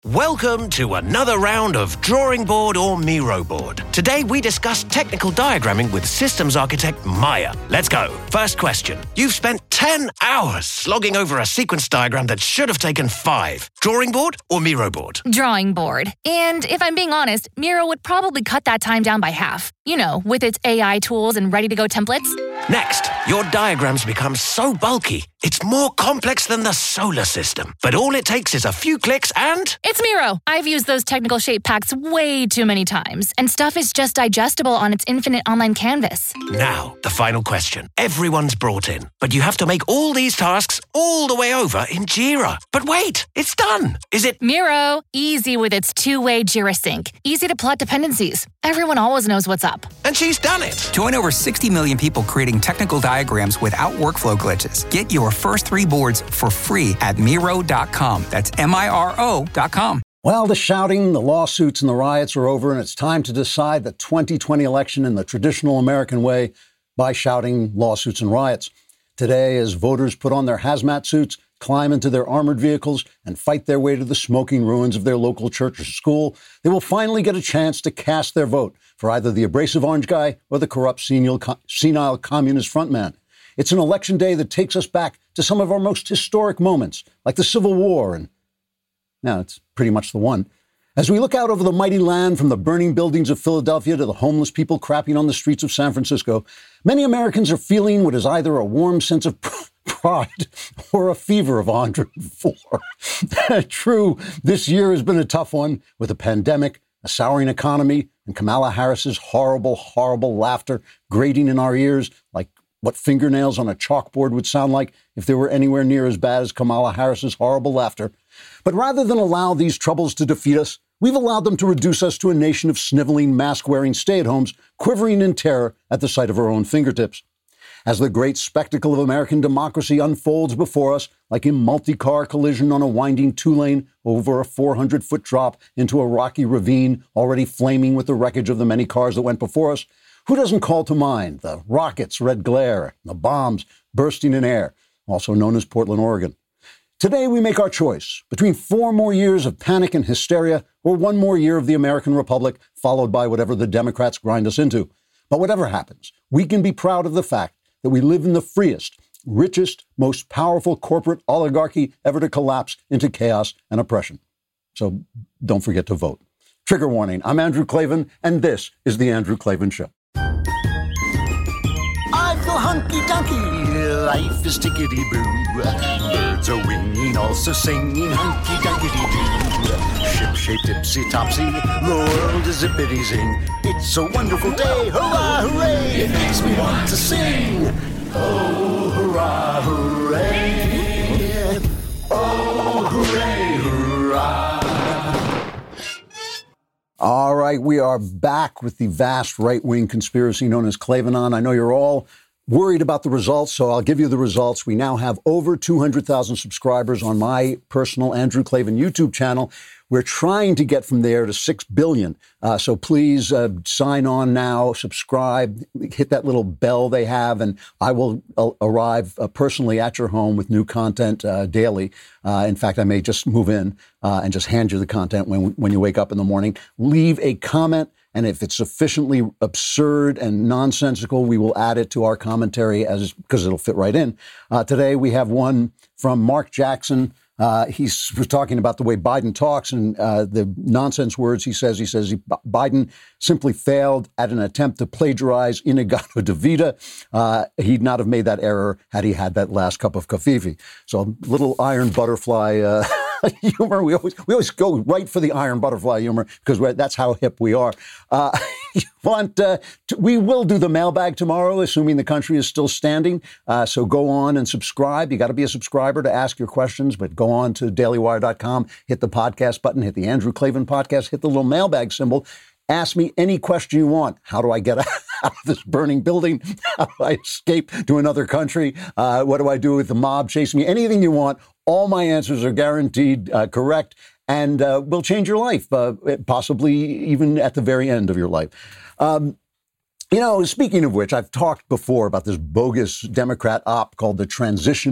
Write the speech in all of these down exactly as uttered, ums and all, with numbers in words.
Welcome to another round of Drawing Board or Miro Board. Today we discuss technical diagramming with systems architect Maya. Let's go. First question. You've spent ten hours slogging over a sequence diagram that should have taken five. Drawing board or Miro board? Drawing board. And if I'm being honest, Miro would probably cut that time down by half. You know, with its A I tools and ready-to-go templates. Next, your diagrams become so bulky, it's more complex than the solar system. But all it takes is a few clicks and... It's Miro. I've used those technical shape packs way too many times, and stuff is just digestible on its infinite online canvas. Now, the final question. Everyone's brought in, but you have to make all these tasks all the way over in Jira. But wait, it's done. Is it... Miro, easy with its two-way Jira sync. Easy to plot dependencies. Everyone always knows what's up. And she's done it. Join over sixty million people creating technical diagrams without workflow glitches. Get your first three boards for free at Miro dot com. That's M I R O dot com. Well, the shouting, the lawsuits, and the riots are over, and it's time to decide the twenty twenty election in the traditional American way by shouting, lawsuits, and riots. Today, as voters put on their hazmat suits, climb into their armored vehicles, and fight their way to the smoking ruins of their local church or school, they will finally get a chance to cast their vote for either the abrasive orange guy or the corrupt senile, senile communist frontman. It's an election day that takes us back to some of our most historic moments, like the Civil War, and now it's pretty much the one. As we look out over the mighty land, from the burning buildings of Philadelphia to the homeless people crapping on the streets of San Francisco, many Americans are feeling what is either a warm sense of pride or a fever of one hundred four. True, this year has been a tough one, with a pandemic, a souring economy, and Kamala Harris's horrible, horrible laughter grating in our ears like what fingernails on a chalkboard would sound like if they were anywhere near as bad as Kamala Harris's horrible laughter. But rather than allow these troubles to defeat us, we've allowed them to reduce us to a nation of sniveling, mask-wearing stay-at-homes, quivering in terror at the sight of our own fingertips. As the great spectacle of American democracy unfolds before us, like a multi-car collision on a winding two-lane over a four hundred foot drop into a rocky ravine already flaming with the wreckage of the many cars that went before us, who doesn't call to mind the rockets' red glare, the bombs bursting in air, also known as Portland, Oregon? Today, we make our choice between four more years of panic and hysteria or one more year of the American Republic, followed by whatever the Democrats grind us into. But whatever happens, we can be proud of the fact that we live in the freest, richest, most powerful corporate oligarchy ever to collapse into chaos and oppression. So don't forget to vote. Trigger warning, I'm Andrew Klavan, and this is The Andrew Klavan Show. I feel hunky-dunky, life is tickety-boo. Birds are winging, also singing hunky-dunky-doo. Ship-shaped, tipsy-topsy, the world is zippity-zing. It's a wonderful day, hurrah, hooray! It makes me want to sing. Oh, hurrah, hooray! Oh, hooray, hurrah! All right, we are back with the vast right-wing conspiracy known as Klavanon. I know you're all worried about the results, so I'll give you the results. We now have over two hundred thousand subscribers on my personal Andrew Klavan YouTube channel. We're trying to get from there to six billion. Uh, so please uh, sign on now, subscribe, hit that little bell they have, and I will uh, arrive uh, personally at your home with new content uh, daily. Uh, in fact, I may just move in uh, and just hand you the content when, when you wake up in the morning. Leave a comment, and if it's sufficiently absurd and nonsensical, we will add it to our commentary as because it'll fit right in. Uh, today, we have one from Mark Jackson. Uh, he's was talking about the way Biden talks and uh, the nonsense words he says. He says he, Biden simply failed at an attempt to plagiarize Inagata Davida. Uh, he'd not have made that error had he had that last cup of kafifi. So little iron butterfly uh, humor. We always we always go right for the iron butterfly humor because we're, that's how hip we are. Uh, you want uh, to, we will do the mailbag tomorrow, assuming the country is still standing. Uh, so go on and subscribe. You got to be a subscriber to ask your questions, but go on to daily wire dot com, hit the podcast button, hit the Andrew Klavan podcast, hit the little mailbag symbol. Ask me any question you want. How do I get out of this burning building? How do I escape to another country? Uh, what do I do with the mob chasing me? Anything you want. All my answers are guaranteed uh, correct and uh, will change your life, uh, possibly even at the very end of your life. Um, you know, speaking of which, I've talked before about this bogus Democrat op called the Transition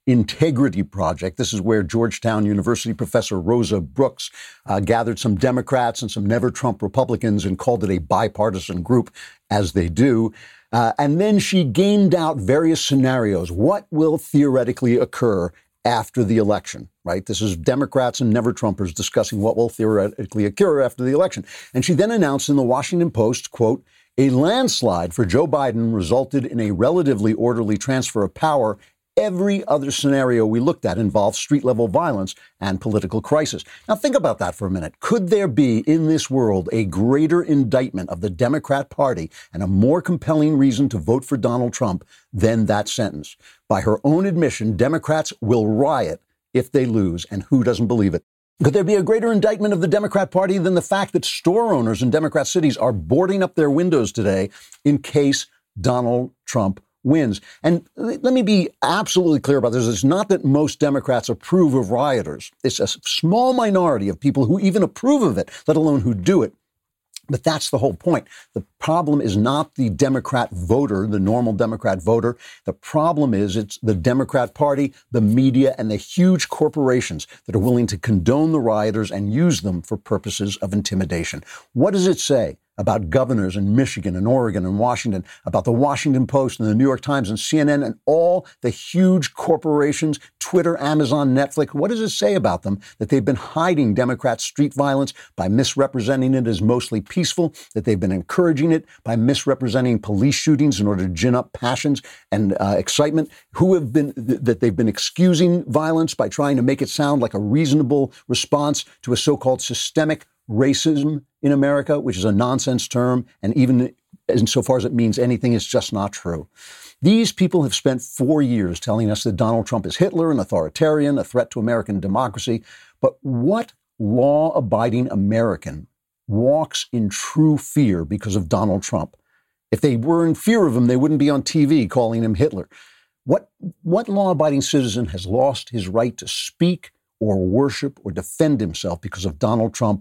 Integrity Project. This is where Georgetown University professor Rosa Brooks uh, gathered some Democrats and some never-Trump Republicans and called it a bipartisan group, as they do. Uh, and then she gamed out various scenarios. What will theoretically occur after the election, right? This is Democrats and never-Trumpers discussing what will theoretically occur after the election. And she then announced in the Washington Post, quote, a landslide for Joe Biden resulted in a relatively orderly transfer of power. Every other scenario we looked at involved street-level violence and political crisis. Now, think about that for a minute. Could there be in this world a greater indictment of the Democrat Party and a more compelling reason to vote for Donald Trump than that sentence? By her own admission, Democrats will riot if they lose, and who doesn't believe it? Could there be a greater indictment of the Democrat Party than the fact that store owners in Democrat cities are boarding up their windows today in case Donald Trump wins? And let me be absolutely clear about this. It's not that most Democrats approve of rioters. It's a small minority of people who even approve of it, let alone who do it. But that's the whole point. The problem is not the Democrat voter, the normal Democrat voter. The problem is it's the Democrat Party, the media, and the huge corporations that are willing to condone the rioters and use them for purposes of intimidation. What does it say about governors in Michigan and Oregon and Washington, about the Washington Post and the New York Times and C N N and all the huge corporations, Twitter, Amazon, Netflix? What does it say about them that they've been hiding Democrat street violence by misrepresenting it as mostly peaceful, that they've been encouraging it by misrepresenting police shootings in order to gin up passions and uh, excitement, who have been, th- that they've been excusing violence by trying to make it sound like a reasonable response to a so-called systemic racism in America, which is a nonsense term, and even insofar as it means anything, it's just not true. These people have spent four years telling us that Donald Trump is Hitler, an authoritarian, a threat to American democracy. But what law-abiding American walks in true fear because of Donald Trump? If they were in fear of him, they wouldn't be on T V calling him Hitler. What, what law-abiding citizen has lost his right to speak or worship or defend himself because of Donald Trump?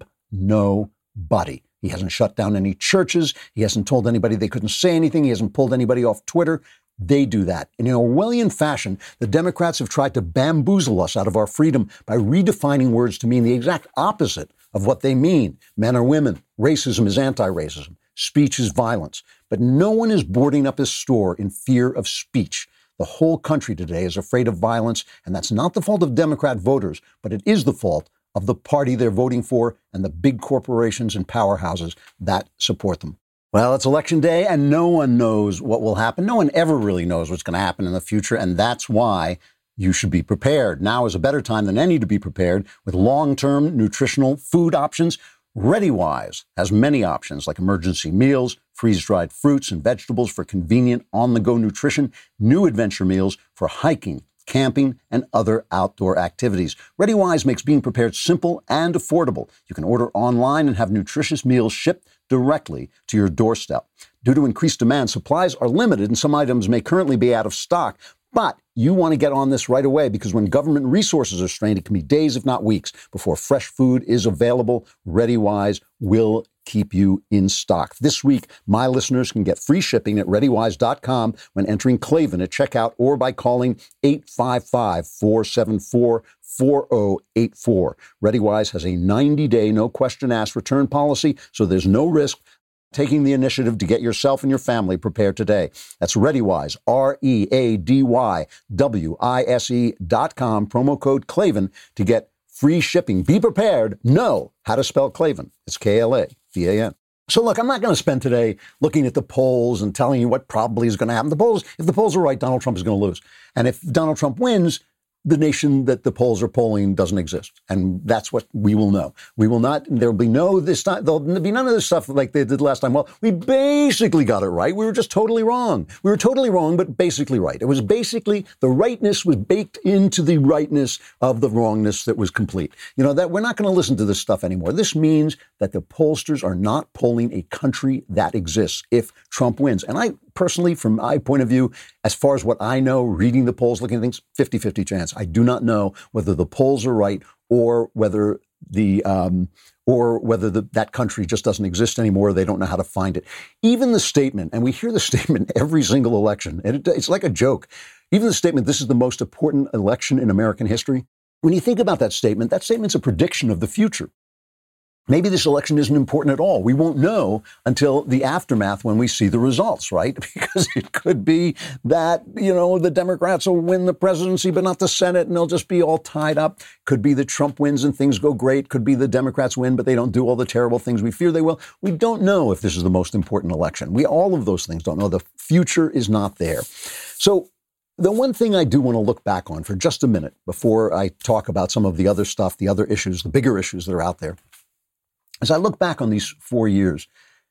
Nobody. He hasn't shut down any churches. He hasn't told anybody they couldn't say anything. He hasn't pulled anybody off Twitter. They do that. In an Orwellian fashion, the Democrats have tried to bamboozle us out of our freedom by redefining words to mean the exact opposite of what they mean. Men are women. Racism is anti-racism. Speech is violence. But no one is boarding up his store in fear of speech. The whole country today is afraid of violence, and that's not the fault of Democrat voters, but it is the fault of the party they're voting for and the big corporations and powerhouses that support them. Well, it's election day and no one knows what will happen. No one ever really knows what's going to happen in the future, and that's why you should be prepared. Now is a better time than any to be prepared with long-term nutritional food options. ReadyWise has many options like emergency meals, freeze-dried fruits and vegetables for convenient on-the-go nutrition, new adventure meals for hiking, camping, and other outdoor activities. ReadyWise makes being prepared simple and affordable. You can order online and have nutritious meals shipped directly to your doorstep. Due to increased demand, supplies are limited and some items may currently be out of stock. But you want to get on this right away because when government resources are strained, it can be days, if not weeks, before fresh food is available. ReadyWise will keep you in stock. This week, my listeners can get free shipping at ready wise dot com when entering Klavan at checkout or by calling eight five five, four seven four, four zero eight four. ReadyWise has a ninety-day, no-question-asked return policy, so there's no risk taking the initiative to get yourself and your family prepared today. That's ReadyWise, R E A D Y W I S E dot com, promo code Klavan to get free shipping. Be prepared. Know how to spell Klavan. It's K L A V A N. So look, I'm not going to spend today looking at the polls and telling you what probably is going to happen. The polls, if the polls are right, Donald Trump is going to lose. And if Donald Trump wins, the nation that the polls are polling doesn't exist. And that's what we will know. We will not, there will be no this time, there'll be none of this stuff like they did last time. Well, we basically got it right. We were just totally wrong. We were totally wrong, but basically right. It was basically, the rightness was baked into the rightness of the wrongness that was complete. You know, that we're not going to listen to this stuff anymore. This means that the pollsters are not polling a country that exists if Trump wins. And I personally, from my point of view, as far as what I know, reading the polls, looking at things, fifty-fifty chance. I do not know whether the polls are right or whether the um, or whether the, that country just doesn't exist anymore. They don't know how to find it. Even the statement, and we hear the statement every single election, and it, it's like a joke. Even the statement, this is the most important election in American history. When you think about that statement, that statement's a prediction of the future. Maybe this election isn't important at all. We won't know until the aftermath when we see the results, right? Because it could be that, you know, the Democrats will win the presidency, but not the Senate, and they'll just be all tied up. Could be that Trump wins and things go great. Could be the Democrats win, but they don't do all the terrible things we fear they will. We don't know if this is the most important election. We, all of those things don't know. The future is not there. So the one thing I do want to look back on for just a minute before I talk about some of the other stuff, the other issues, the bigger issues that are out there, as I look back on these four years,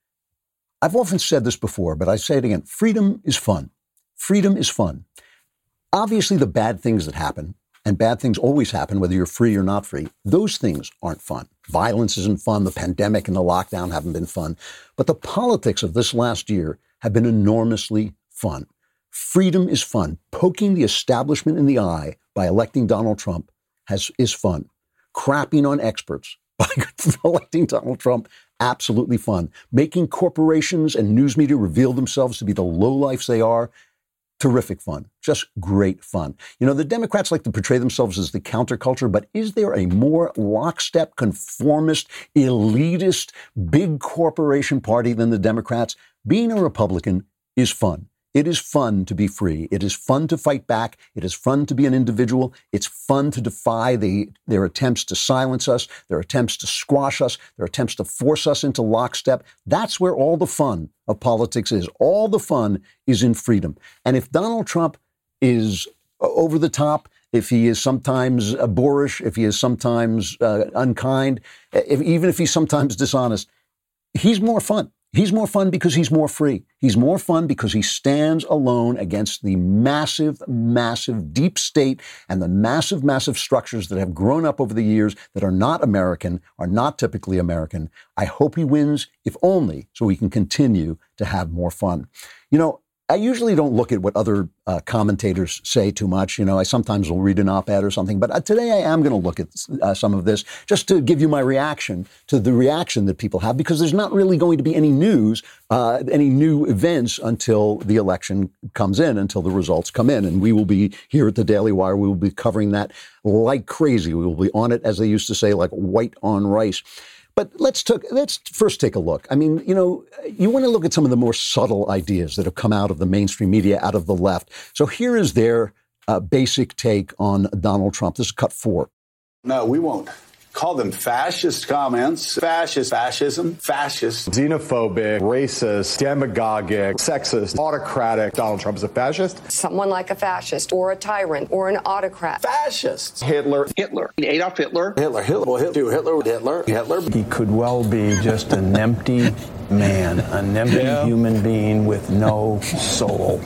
I've often said this before, but I say it again. Freedom is fun. Freedom is fun. Obviously, the bad things that happen, and bad things always happen, whether you're free or not free, those things aren't fun. Violence isn't fun. The pandemic and the lockdown haven't been fun. But the politics of this last year have been enormously fun. Freedom is fun. Poking the establishment in the eye by electing Donald Trump has is fun. Crapping on experts by electing Donald Trump, absolutely fun. Making corporations and news media reveal themselves to be the lowlifes they are, terrific fun. Just great fun. You know, the Democrats like to portray themselves as the counterculture, but is there a more lockstep, conformist, elitist, big corporation party than the Democrats? Being a Republican is fun. It is fun to be free. It is fun to fight back. It is fun to be an individual. It's fun to defy the, their attempts to silence us, their attempts to squash us, their attempts to force us into lockstep. That's where all the fun of politics is. All the fun is in freedom. And if Donald Trump is over the top, if he is sometimes uh, boorish, if he is sometimes uh, unkind, if, even if he's sometimes dishonest, he's more fun. He's more fun because he's more free. He's more fun because he stands alone against the massive, massive deep state and the massive, massive structures that have grown up over the years that are not American, are not typically American. I hope he wins, if only so we can continue to have more fun. You know, I usually don't look at what other uh, commentators say too much. You know, I sometimes will read an op-ed or something, but uh, today I am going to look at uh, some of this just to give you my reaction to the reaction that people have, because there's not really going to be any news, uh, any new events until the election comes in, until the results come in. And we will be here at the Daily Wire. We will be covering that like crazy. We will be on it, as they used to say, like white on rice. But let's, took, let's first take a look. I mean, you know, you want to look at some of the more subtle ideas that have come out of the mainstream media, out of the left. So here is their uh, basic take on Donald Trump. This is cut four. No, we won't call them fascist comments. Fascist, fascism, fascist. Xenophobic, racist, demagogic, sexist, autocratic. Donald Trump is a fascist. Someone like a fascist or a tyrant or an autocrat. Fascists. Hitler. Hitler. Adolf Hitler. Hitler. Hitler. Well, Hitler. Hitler. Hitler. Hitler. He could well be just an empty man, an empty yeah. human being with no soul.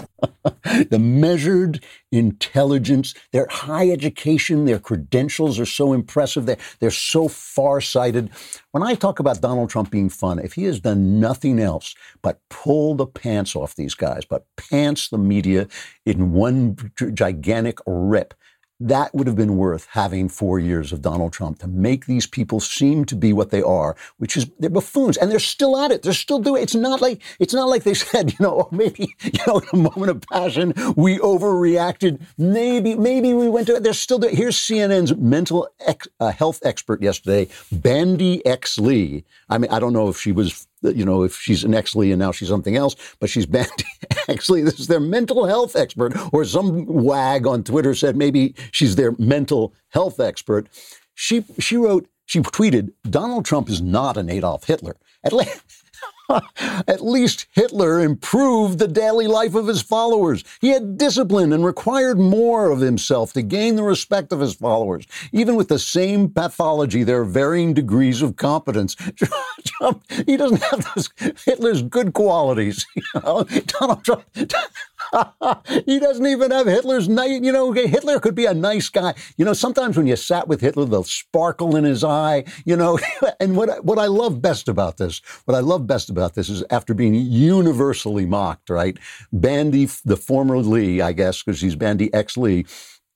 The measured intelligence, their high education, their credentials are so impressive. They're, they're so far-sighted. When I talk about Donald Trump being fun, if he has done nothing else but pull the pants off these guys, but pants the media in one gigantic rip, that would have been worth having four years of Donald Trump to make these people seem to be what they are, which is they're buffoons, and they're still at it. They're still doing it. It's not like it's not like they said, you know, oh, maybe, you know, in a moment of passion we overreacted. Maybe, maybe we went to it. They're still doing. Here's C N N's mental ex, uh, health expert yesterday, Bandy X. Lee. I mean, I don't know if she was, you know, if she's an X. Lee and now she's something else, but she's Bandy X. Lee. This is their mental health expert, or some wag on Twitter said maybe she's their mental health expert. She she wrote, she tweeted, Donald Trump is not an Adolf Hitler. At least, at least Hitler improved the daily life of his followers. He had discipline and required more of himself to gain the respect of his followers. Even with the same pathology, there are varying degrees of competence. Trump, he doesn't have those Hitler's good qualities. You know? Donald Trump, he doesn't even have Hitler's nice, you know, Hitler could be a nice guy. You know, sometimes when you sat with Hitler, the sparkle in his eye, you know, and what, what I love best about this, what I love best about this is after being universally mocked, right? Bandy, the former Lee, I guess, because she's Bandy X. Lee,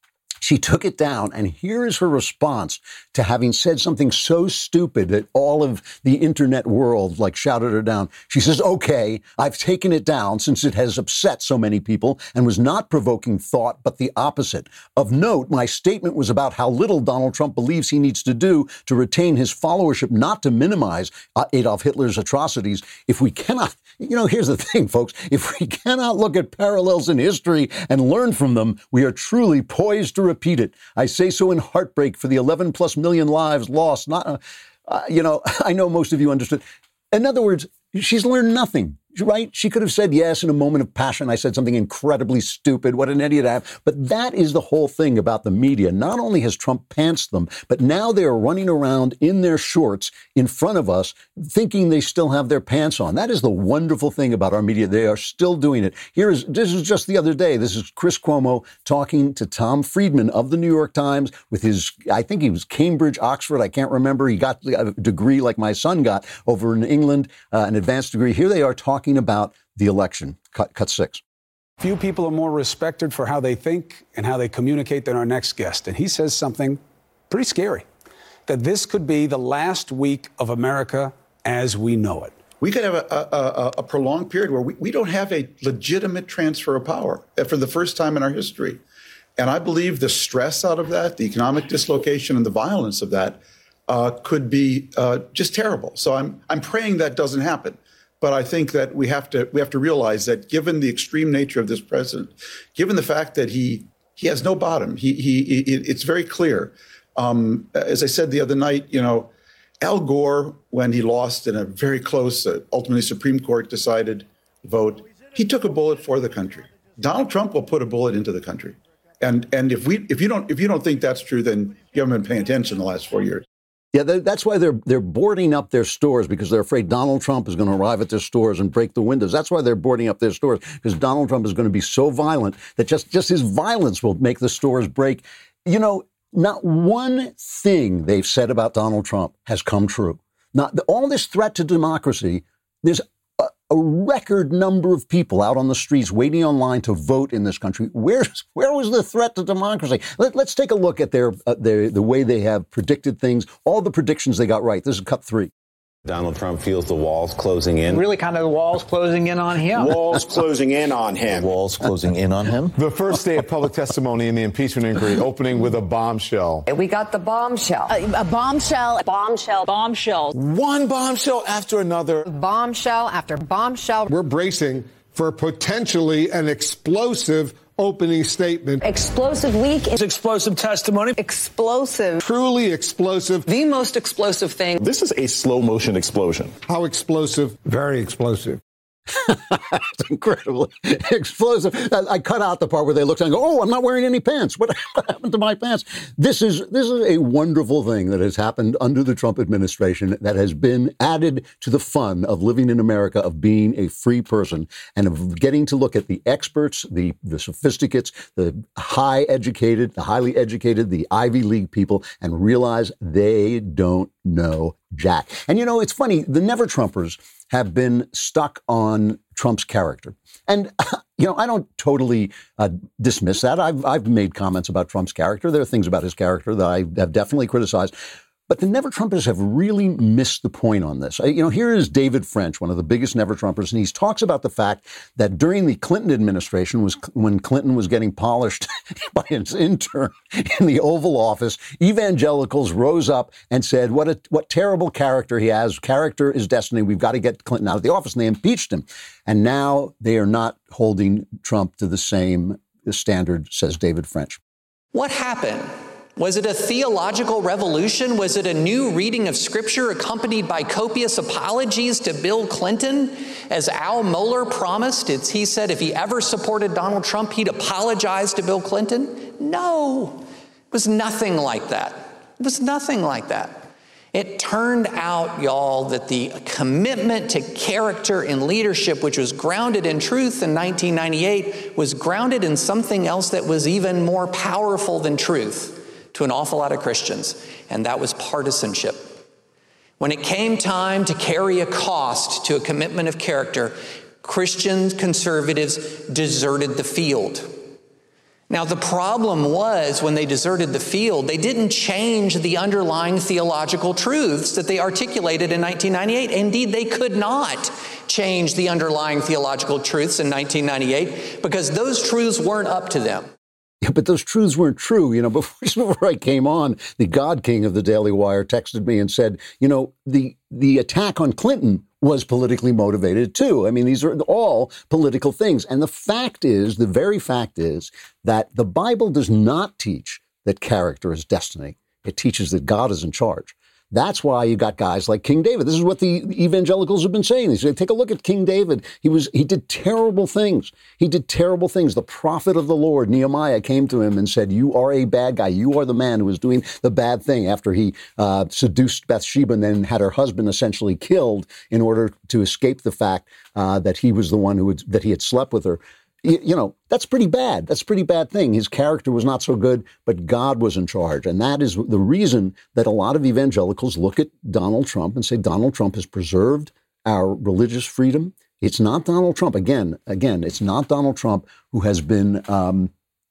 She took it down, and here is her response to having said something so stupid that all of the internet world like shouted her down. She says, okay, I've taken it down since it has upset so many people and was not provoking thought, but the opposite. Of note, my statement was about how little Donald Trump believes he needs to do to retain his followership, not to minimize uh, Adolf Hitler's atrocities. If we cannot, you know, here's the thing, folks, if we cannot look at parallels in history and learn from them, we are truly poised to repeat it. I say so in heartbreak for the eleven plus million lives lost. Not, uh, uh, you know, I know most of you understood. In other words, she's learned nothing. Right? She could have said yes in a moment of passion. I said something incredibly stupid. What an idiot I am. But that is the whole thing about the media. Not only has Trump pantsed them, but now they are running around in their shorts in front of us, thinking they still have their pants on. That is the wonderful thing about our media. They are still doing it. Here is, this is just the other day. This is Chris Cuomo talking to Tom Friedman of the New York Times with his, I think he was Cambridge, Oxford. I can't remember. He got a degree like my son got over in England, uh, an advanced degree. Here they are talking about the election. Cut, cut six. Few people are more respected for how they think and how they communicate than our next guest. And he says something pretty scary, that this could be the last week of America as we know it. We could have a, a, a prolonged period where we, we don't have a legitimate transfer of power for the first time in our history. And I believe the stress out of that, the economic dislocation and the violence of that uh, could be uh, just terrible. So I'm I'm praying that doesn't happen. But I think that we have to we have to realize that given the extreme nature of this president, given the fact that he he has no bottom, he he, he it's very clear. Um, as I said the other night, you know, Al Gore, when he lost in a very close, uh, ultimately Supreme Court decided vote, he took a bullet for the country. Donald Trump will put a bullet into the country, and and if we if you don't if you don't think that's true, then you haven't been paying attention the last four years. Yeah, that's why they're they're boarding up their stores, because they're afraid Donald Trump is going to arrive at their stores and break the windows. That's why they're boarding up their stores, because Donald Trump is going to be so violent that just, just his violence will make the stores break. You know, not one thing they've said about Donald Trump has come true. Not all this threat to democracy. There's a, a record number of people out on the streets waiting online to vote in this country. Where's where was the threat to democracy? Let, let's take a look at their, uh, their the way they have predicted things. All the predictions they got right. This is cut three. Donald Trump feels the walls closing in. Really kind of the walls closing in on him. Walls closing in on him. Walls closing in on him. The first day of public testimony in the impeachment inquiry opening with a bombshell. We got the bombshell. A, a bombshell. Bombshell. Bombshell. One bombshell after another. Bombshell after bombshell. We're bracing for potentially an explosive opening statement. Explosive week. It's explosive testimony. Explosive. Truly explosive. The most explosive thing. This is a slow motion explosion. How explosive? Very explosive. It's incredibly explosive. I, I cut out the part where they look and go, "Oh, I'm not wearing any pants. What, what happened to my pants?" This is this is a wonderful thing that has happened under the Trump administration that has been added to the fun of living in America, of being a free person, and of getting to look at the experts, the the sophisticates, the high educated, the highly educated, the Ivy League people, and realize they don't know jack. And you know, it's funny, the Never Trumpers have been stuck on Trump's character. And, you know, I don't totally uh, dismiss that. I've, I've made comments about Trump's character. There are things about his character that I have definitely criticized. But the Never Trumpers have really missed the point on this. You know, here is David French, one of the biggest Never Trumpers, and he talks about the fact that during the Clinton administration, was when Clinton was getting polished by his intern in the Oval Office, evangelicals rose up and said, what a what terrible character he has. Character is destiny. We've got to get Clinton out of the office. And they impeached him. And now they are not holding Trump to the same standard, says David French. What happened? Was it a theological revolution? Was it a new reading of Scripture accompanied by copious apologies to Bill Clinton? As Al Mohler promised, it's, he said if he ever supported Donald Trump, he'd apologize to Bill Clinton. No, it was nothing like that. It was nothing like that. It turned out, y'all, that the commitment to character and leadership, which was grounded in truth in nineteen ninety-eight, was grounded in something else that was even more powerful than truth to an awful lot of Christians, and that was partisanship. When it came time to carry a cost to a commitment of character, Christian conservatives deserted the field. Now, the problem was when they deserted the field, they didn't change the underlying theological truths that they articulated in nineteen ninety-eight. Indeed, they could not change the underlying theological truths in nineteen ninety-eight because those truths weren't up to them. Yeah, but those truths weren't true. You know, before, just before I came on, the God King of the Daily Wire texted me and said, you know, the the attack on Clinton was politically motivated too. I mean, these are all political things. And the fact is, the very fact is that the Bible does not teach that character is destiny. It teaches that God is in charge. That's why you got guys like King David. This is what the evangelicals have been saying. They say, take a look at King David. He was he did terrible things. He did terrible things. The prophet of the Lord, Nehemiah, came to him and said, you are a bad guy. You are the man who was doing the bad thing after he uh, seduced Bathsheba and then had her husband essentially killed in order to escape the fact uh, that he was the one who had, that he had slept with her. You know, that's pretty bad. That's a pretty bad thing. His character was not so good, but God was in charge. And that is the reason that a lot of evangelicals look at Donald Trump and say Donald Trump has preserved our religious freedom. It's not Donald Trump. Again, again, it's not Donald Trump who has been um,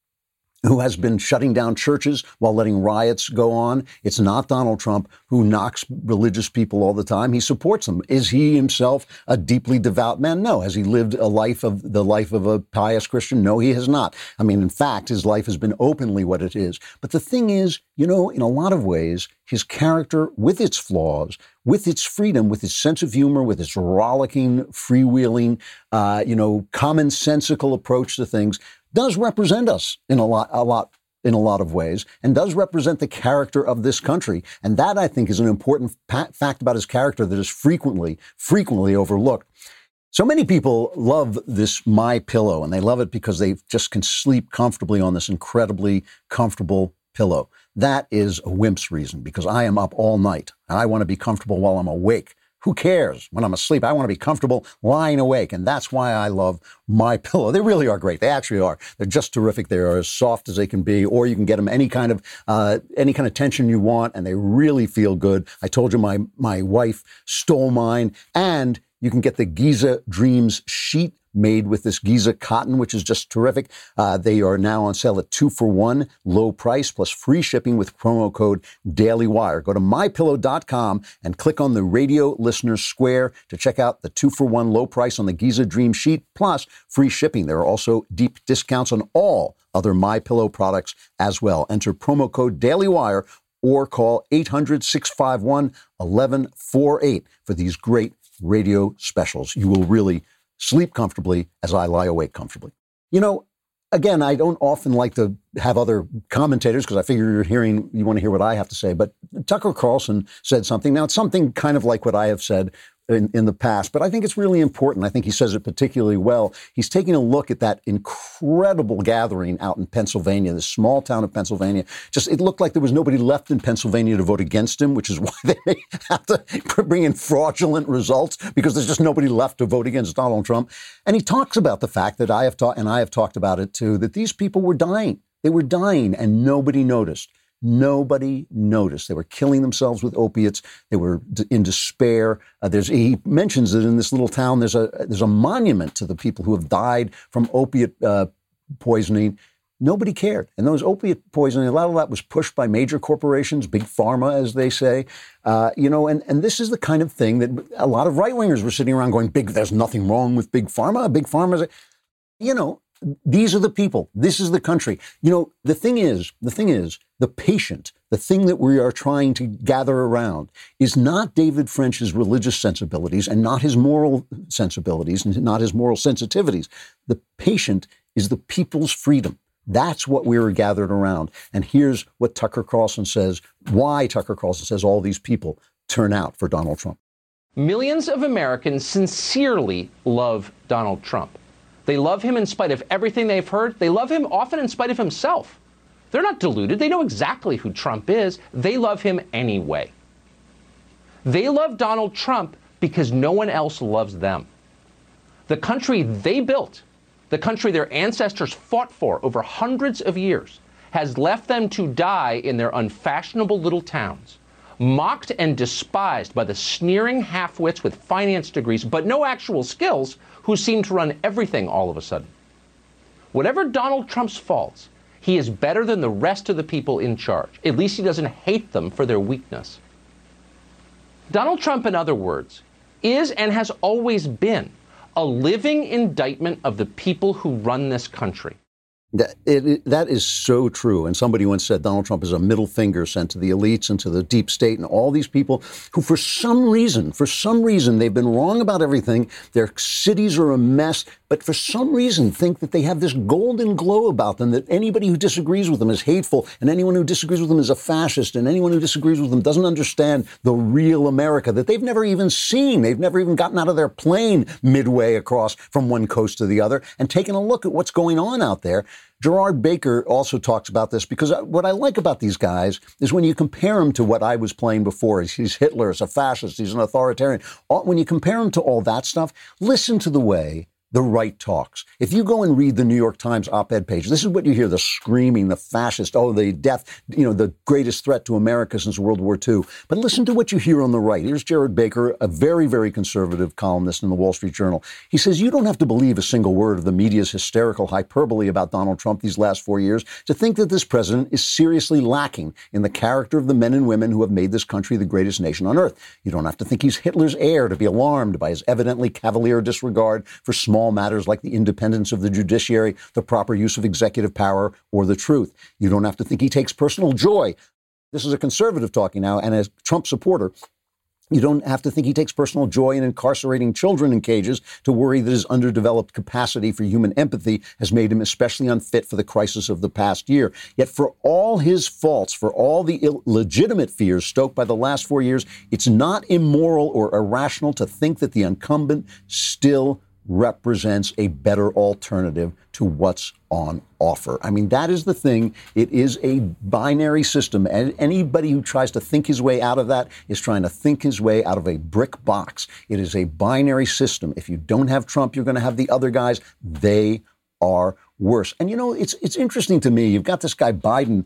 who has been shutting down churches while letting riots go on. It's not Donald Trump who knocks religious people all the time. He supports them. Is he himself a deeply devout man? No. Has he lived a life of the life of a pious Christian? No, he has not. I mean, in fact, his life has been openly what it is. But the thing is, you know, in a lot of ways, his character, with its flaws, with its freedom, with its sense of humor, with its rollicking, freewheeling, uh, you know, commonsensical approach to things, does represent us in a lot, a lot, in a lot of ways, and does represent the character of this country. And that, I think, is an important pa- fact about his character that is frequently, frequently overlooked. So many people love this MyPillow, and they love it because they just can sleep comfortably on this incredibly comfortable pillow. That is a wimp's reason, because I am up all night, and I want to be comfortable while I'm awake. Who cares? When I'm asleep, I want to be comfortable lying awake. And that's why I love MyPillow. They really are great. They actually are. They're just terrific. They are as soft as they can be, or you can get them any kind of uh, any kind of tension you want, and they really feel good. I told you my my wife stole mine, and you can get the Giza Dreams sheet made with this Giza cotton, which is just terrific. Uh, they are now on sale at two for one, low price, plus free shipping with promo code DailyWire. Go to my pillow dot com and click on the radio listener square to check out the two for one low price on the Giza Dream sheet, plus free shipping. There are also deep discounts on all other MyPillow products as well. Enter promo code DailyWire or call eight hundred, six five one, one one four eight for these great radio specials. You will really sleep comfortably as I lie awake comfortably. You know, again, I don't often like to have other commentators because I figure you're hearing, you want to hear what I have to say. But Tucker Carlson said something. Now, it's something kind of like what I have said in, in the past, but I think it's really important. I think he says it particularly well. He's taking a look at that incredible gathering out in Pennsylvania, this small town of Pennsylvania. Just, it looked like there was nobody left in Pennsylvania to vote against him, which is why they have to bring in fraudulent results, because there's just nobody left to vote against Donald Trump. And he talks about the fact that I have taught, and I have talked about it too, that these people were dying. They were dying and nobody noticed. Nobody noticed. They were killing themselves with opiates. They were d- in despair. Uh, there's, he mentions that in this little town, there's a there's a monument to the people who have died from opiate uh, poisoning. Nobody cared. And those opiate poisoning, a lot of that was pushed by major corporations, big pharma, as they say. Uh, you know, and, and this is the kind of thing that a lot of right-wingers were sitting around going, "Big, there's nothing wrong with big pharma. Big pharma, you know." These are the people. This is the country. You know, the thing is, the thing is, the patient, the thing that we are trying to gather around is not David French's religious sensibilities and not his moral sensibilities and not his moral sensitivities. The patient is the people's freedom. That's what we were gathered around. And here's what Tucker Carlson says, why Tucker Carlson says all these people turn out for Donald Trump. Millions of Americans sincerely love Donald Trump. They love him in spite of everything they've heard. They love him often in spite of himself. They're not deluded. They know exactly who Trump is. They love him anyway. They love Donald Trump because no one else loves them. The country they built, the country their ancestors fought for over hundreds of years, has left them to die in their unfashionable little towns, mocked and despised by the sneering half-wits with finance degrees but no actual skills who seem to run everything all of a sudden. Whatever Donald Trump's faults, He is better than the rest of the people in charge. At least he doesn't hate them for their weakness. Donald Trump, in other words, is and has always been a living indictment of the people who run this country. That, it, it, that is so true. And somebody once said Donald Trump is a middle finger sent to the elites and to the deep state and all these people who, for some reason, for some reason, they've been wrong about everything. Their cities are a mess, but for some reason think that they have this golden glow about them, that anybody who disagrees with them is hateful, and anyone who disagrees with them is a fascist, and anyone who disagrees with them doesn't understand the real America that they've never even seen. They've never even gotten out of their plane midway across from one coast to the other and taken a look at what's going on out there. Gerard Baker also talks about this, because what I like about these guys is when you compare him to what I was playing before, he's Hitler, he's a fascist, he's an authoritarian. When you compare him to all that stuff, listen to the way the right talks. If you go and read the New York Times op-ed page, this is what you hear, the screaming, the fascist, oh, the death, you know, the greatest threat to America since World War Two. But listen to what you hear on the right. Here's Gerard Baker, a very, very conservative columnist in the Wall Street Journal. He says, you don't have to believe a single word of the media's hysterical hyperbole about Donald Trump these last four years to think that this president is seriously lacking in the character of the men and women who have made this country the greatest nation on earth. You don't have to think he's Hitler's heir to be alarmed by his evidently cavalier disregard for small matters like the independence of the judiciary, the proper use of executive power, or the truth. You don't have to think he takes personal joy. This is a conservative talking now, and as Trump supporter, you don't have to think he takes personal joy in incarcerating children in cages to worry that his underdeveloped capacity for human empathy has made him especially unfit for the crisis of the past year. Yet for all his faults, for all the illegitimate fears stoked by the last four years, it's not immoral or irrational to think that the incumbent still represents a better alternative to what's on offer. I mean, that is the thing. It is a binary system, and anybody who tries to think his way out of that is trying to think his way out of a brick box. It is a binary system. If you don't have Trump, you're going to have the other guys. They are worse. And, you know, it's it's interesting to me. You've got this guy Biden,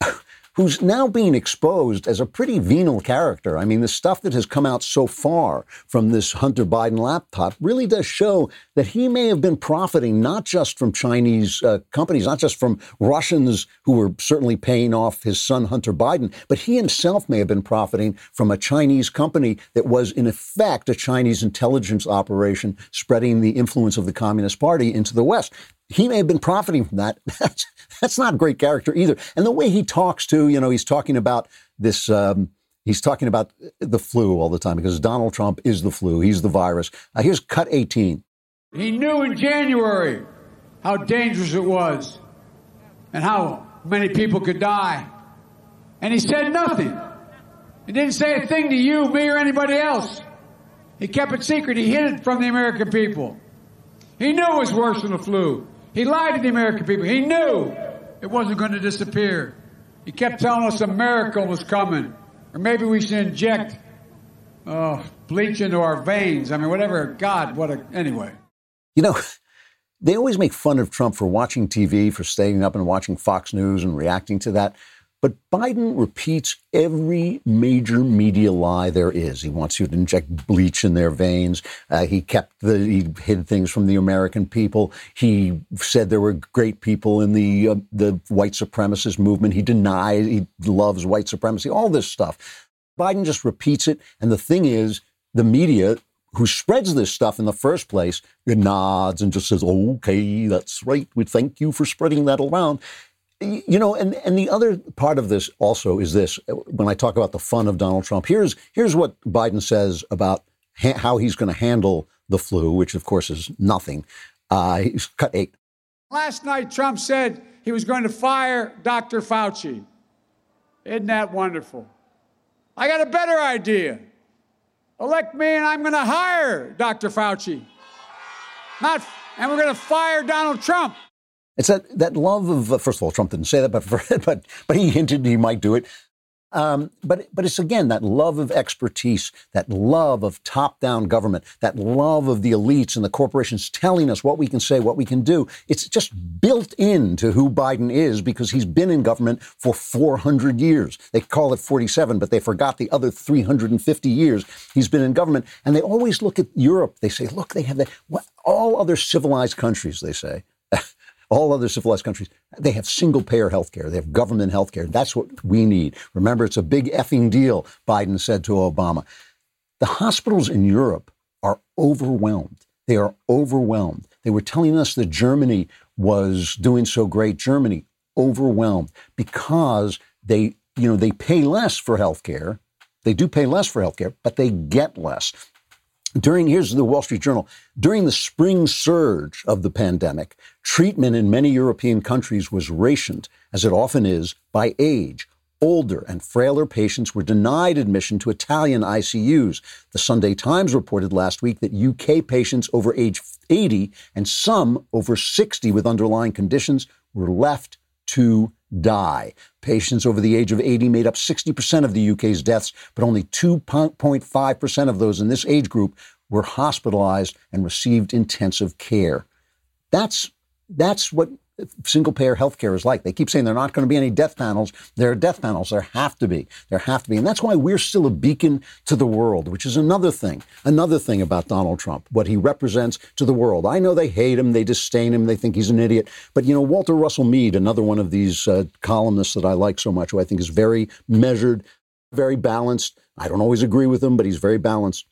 who's now being exposed as a pretty venal character. I mean, the stuff that has come out so far from this Hunter Biden laptop really does show that he may have been profiting not just from Chinese uh, companies, not just from Russians who were certainly paying off his son Hunter Biden, but he himself may have been profiting from a Chinese company that was in effect a Chinese intelligence operation spreading the influence of the Communist Party into the West. He may have been profiting from that. That's, that's not great character either. And the way he talks too, you know, he's talking about this, um, he's talking about the flu all the time because Donald Trump is the flu. He's the virus. Uh, here's cut eighteen. He knew in January how dangerous it was and how many people could die. And he said nothing. He didn't say a thing to you, me, or anybody else. He kept it secret. He hid it from the American people. He knew it was worse than the flu. He lied to the American people. He knew it wasn't going to disappear. He kept telling us a miracle was coming. Or maybe we should inject uh, bleach into our veins. I mean, whatever. God, what a... Anyway. You know, they always make fun of Trump for watching T V, for staying up and watching Fox News and reacting to that. But Biden repeats every major media lie there is. He wants you to inject bleach in their veins. Uh, he kept the, he hid things from the American people. He said there were great people in the uh, the white supremacist movement. He denied, he loves white supremacy, all this stuff. Biden just repeats it. And the thing is, the media, who spreads this stuff in the first place, nods and just says, okay, that's right. We thank you for spreading that around. You know, and, and the other part of this also is this. When I talk about the fun of Donald Trump, here's here's what Biden says about ha- how he's going to handle the flu, which, of course, is nothing. Uh, he's cut eight. Last night, Trump said he was going to fire Doctor Fauci. Isn't that wonderful? I got a better idea. Elect me and I'm going to hire Doctor Fauci. Not, and we're going to fire Donald Trump. It's that, that love of, uh, first of all, Trump didn't say that, but for, but but he hinted he might do it. Um, but but it's, again, that love of expertise, that love of top-down government, that love of the elites and the corporations telling us what we can say, what we can do. It's just built into who Biden is because he's been in government for four hundred years. They call it forty-seven, but they forgot the other three hundred fifty years he's been in government. And they always look at Europe. They say, look, they have the, what, all other civilized countries, they say, all other civilized countries, they have single-payer health care. They have government health care. That's what we need. Remember, it's a big effing deal, Biden said to Obama. The hospitals in Europe are overwhelmed. They are overwhelmed. They were telling us that Germany was doing so great. Germany, overwhelmed because they, you know, they pay less for health care. They do pay less for health care, but they get less. During, here's the Wall Street Journal, during the spring surge of the pandemic, treatment in many European countries was rationed, as it often is, by age. Older and frailer patients were denied admission to Italian I C Us. The Sunday Times reported last week that U K patients over age eighty and some over sixty with underlying conditions were left to die. Patients over the age of eighty made up sixty percent of the U K's deaths, but only two point five percent of those in this age group were hospitalized and received intensive care. That's, that's what single-payer health care is like. They keep saying there are not going to be any death panels. There are death panels. There have to be. There have to be. And that's why we're still a beacon to the world, which is another thing, another thing about Donald Trump, what he represents to the world. I know they hate him. They disdain him. They think he's an idiot. But, you know, Walter Russell Mead, another one of these uh, columnists that I like so much, who I think is very measured, very balanced. I don't always agree with him, but he's very balanced.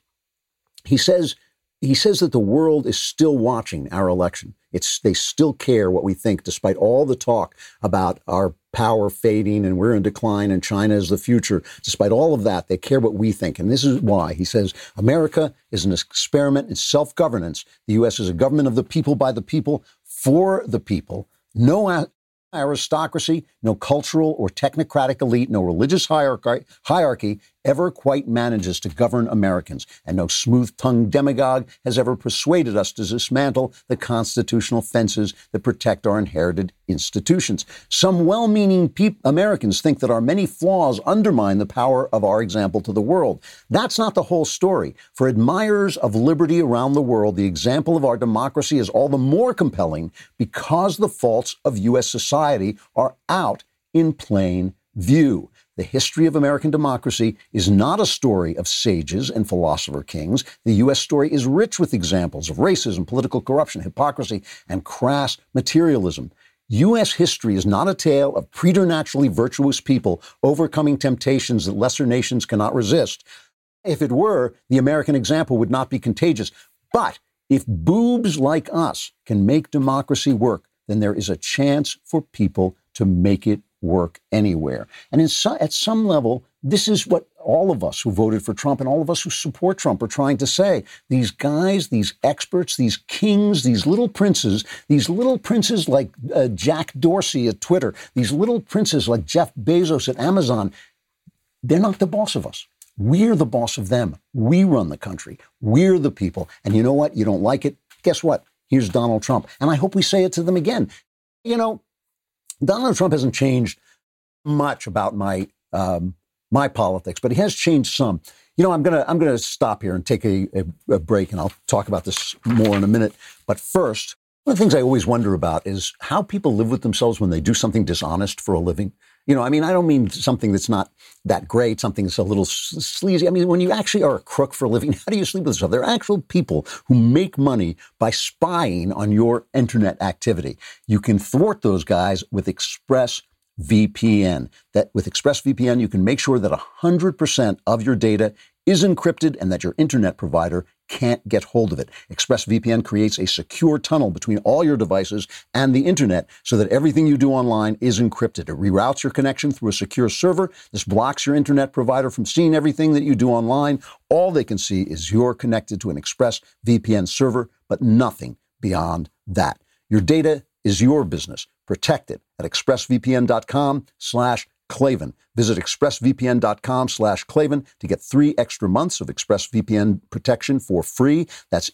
He says, he says that the world is still watching our election. It's, they still care what we think, despite all the talk about our power fading and we're in decline and China is the future. Despite all of that, they care what we think. And this is why he says America is an experiment in self-governance. The U S is a government of the people, by the people, for the people. No aristocracy, no cultural or technocratic elite, no religious hierarchy, hierarchy ever quite manages to govern Americans. And no smooth-tongued demagogue has ever persuaded us to dismantle the constitutional fences that protect our inherited institutions. Some well-meaning pe- Americans think that our many flaws undermine the power of our example to the world. That's not the whole story. For admirers of liberty around the world, the example of our democracy is all the more compelling because the faults of U S society are out in plain view. The history of American democracy is not a story of sages and philosopher kings. The U S story is rich with examples of racism, political corruption, hypocrisy, and crass materialism. U S history is not a tale of preternaturally virtuous people overcoming temptations that lesser nations cannot resist. If it were, the American example would not be contagious. But if boobs like us can make democracy work, then there is a chance for people to make it work anywhere. And in so, at some level, this is what all of us who voted for Trump and all of us who support Trump are trying to say. These guys, these experts, these kings, these little princes, these little princes like uh, Jack Dorsey at Twitter, these little princes like Jeff Bezos at Amazon, they're not the boss of us. We're the boss of them. We run the country. We're the people. And you know what? You don't like it? Guess what? Here's Donald Trump. And I hope we say it to them again. You know, Donald Trump hasn't changed much about my um, my politics, but he has changed some. You know, I'm gonna I'm gonna stop here and take a, a, a break, and I'll talk about this more in a minute. But first, one of the things I always wonder about is how people live with themselves when they do something dishonest for a living. You know, I mean, I don't mean something that's not that great, something that's a little sleazy. I mean, when you actually are a crook for a living, how do you sleep with yourself? There are actual people who make money by spying on your internet activity. You can thwart those guys with ExpressVPN. That with ExpressVPN, you can make sure that one hundred percent of your data is encrypted and that your internet provider can't get hold of it. ExpressVPN creates a secure tunnel between all your devices and the internet so that everything you do online is encrypted. It reroutes your connection through a secure server. This blocks your internet provider from seeing everything that you do online. All they can see is you're connected to an ExpressVPN server, but nothing beyond that. Your data is your business. Protect it at expressvpn.com slash Klavan. Visit expressvpn.com slash Klavan to get three extra months of ExpressVPN protection for free. That's